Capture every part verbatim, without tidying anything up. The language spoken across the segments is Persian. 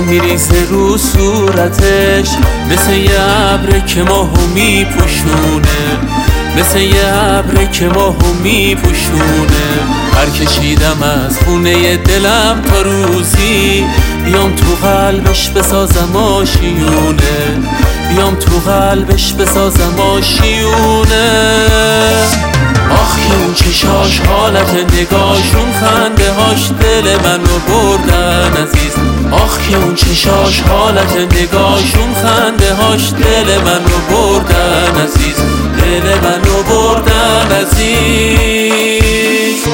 میریزه رو صورتش، مثل یه ابر که ماهو میپوشونه، مثل یه ابر که ماهو میپوشونه. پرکشیدم از خونه دلم تا روزی بیام تو قلبش بسازم آشیونه، بیام تو قلبش بسازم آشیونه. آخ که اون چشاش حالت نگاهشون، خنده هاش دل منو بردن عزیز. آخ که اون چشاش حالت نگاهشون، خنده هاش دل منو بردن عزیز، دل منو بردن عزیز.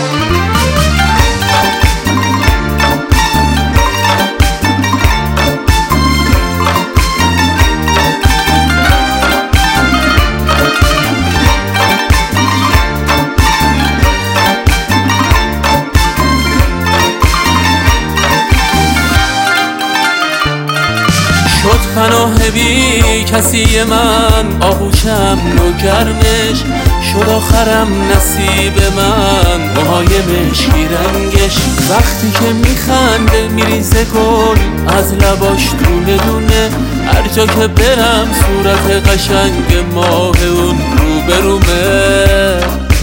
شد پناه بی کسی من، آغوشم نوگرمش شد آخرم نصیب من، موهای مشکی رنگش. وقتی که میخنده میریزه گل از لباش دونه دونه، هر جا که برم صورت قشنگ ماه اون روبرومه.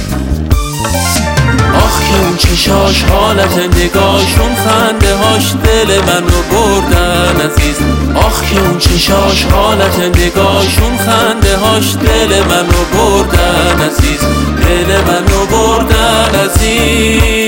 آخ که اون چشاش حالت نگاهشون، خنده هاش دل منو بردن عزیز. آخ که اون چشاش حالت نگاهشون، خنده هاش دل منو بردن عزیز، دل منو بردن عزیز.